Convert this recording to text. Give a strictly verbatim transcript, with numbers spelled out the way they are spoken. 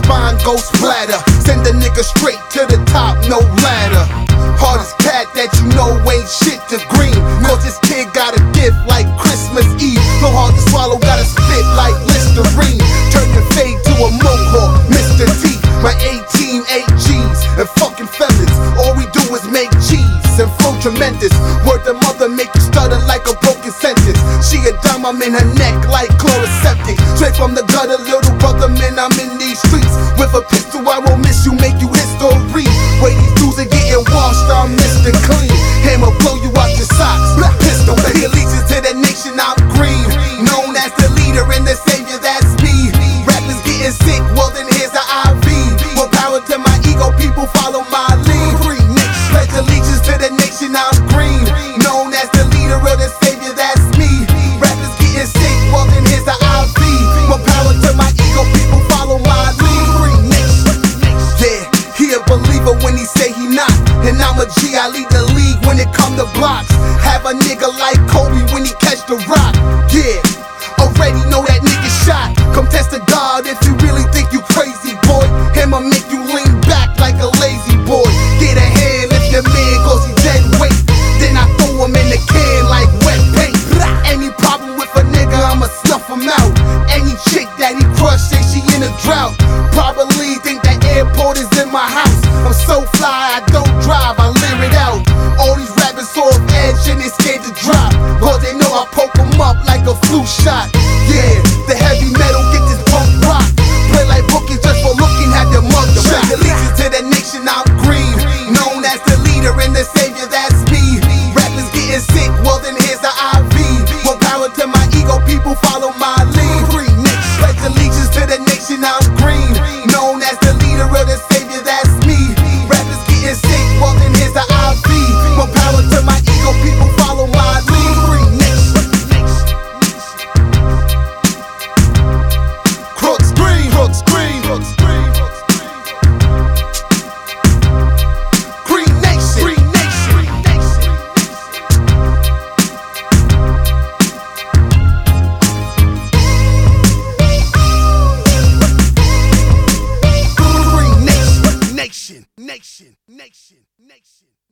spine go splatter. Send a nigga straight to the top, no ladder. Hardest cat that you know ain't shit to green. Cause this kid got a gift like Christmas Eve. So hard to swallow, gotta spit like Listerine. Turn your fade to a mohawk, Mister T. My A-team, eight G's, and fucking fellas. All we do is make cheese and flow tremendous. Word the mother make you stutter like a broken sentence. She a dime, I'm in her neck like chloroseptic. Straight from the gutter, little brother, man, I'm in these streets. With a pistol, I won't miss you, make you history. Way these dudes are getting washed, I'm Mister Clean. Hammer blow you out your socks. Pistol, pay allegiance to the nation, I'm green. Known as the leader and the savior, that's me. Rappers getting sick, well then here's the I V. More power to my ego, people follow my lead. Pledge allegiance to the nation, I'm green. Known as the leader of the savior, that's me. Rappers getting sick, well then here's the I V. More power to my ego, people follow my lead. Yeah, he a believer when he say he not. And I'm a G, I lead the league when it come to blocks. Have a nigga like Kobe when he catch the rock. Yeah, already know that nigga shot. Come test the God if you really think you crazy, boy. Him'll make you lean back like a lazy boy. Get a hand if your man cause he dead weight. Then I throw him in the can like wet paint. Any problem with a nigga, I'ma snuff him out. Any chick that he crush, say she in a drought. Probably think that airport is in my house. I'm so fly, I don't drive, I live it out. All these rappers off edge and they scared to drop. Cause they know I poke them up like a flu shot. Yeah, the heavy metal get this punk rock. Play like bookies just for looking at the mother shot. Allegiance to the nation, I'm green. Known as the leader and the savior, that's me. Rappers getting sick, well then here's the I V. More power to my ego, people follow my lead. Pledge allegiance to the nation, I'm green. Known as the leader of the savior, that's me. Rappers getting sick, well then here's the I V. More power to my ego, people follow my lead. Crooks green, crooks green, crooks green, Green Nation, Green Nation, Green Nation, Nation, Nation, Nation, Nation.